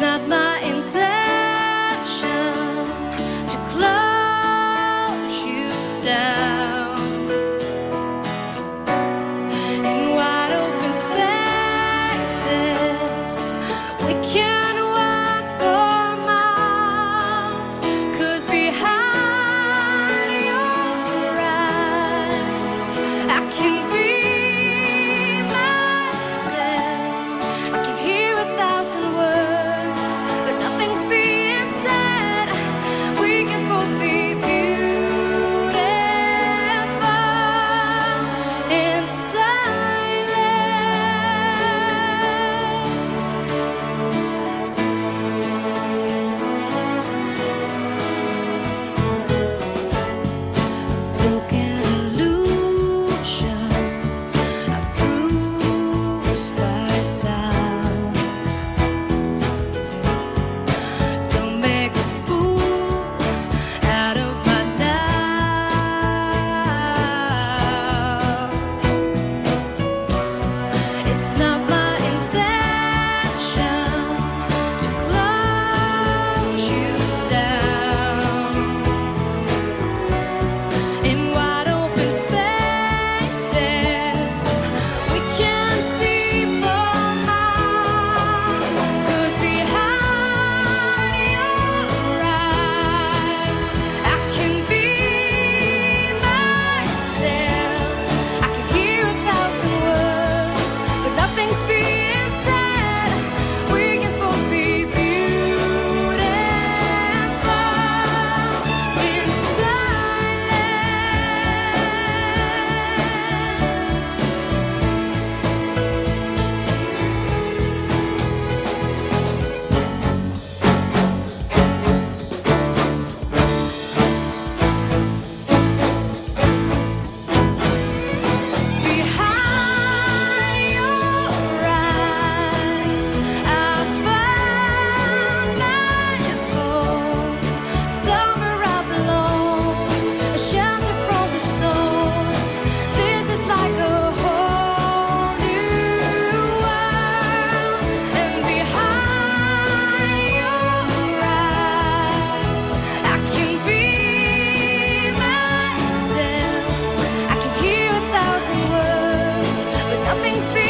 not my intention to close you down. In wide open spaces, we can walk for miles, 'cause behind your eyes I can be myself. I can hear 1,000 words, but nothing's being said. We can both be beautiful in silence. Broken illusion, bruised by sound. Don't make a fool out of my doubt. It's not my intention to close you down. In wide open spaces, we can see for miles, 'cause behind your eyes I can be myself. I can hear 1,000 words, but nothing's being said. We can both be beautiful in Behind your eyes, I found my home. Somewhere I belong, a shelter from the storm. This is like a whole new world. And behind your eyes, I can be myself. I can hear 1,000 words, but nothing's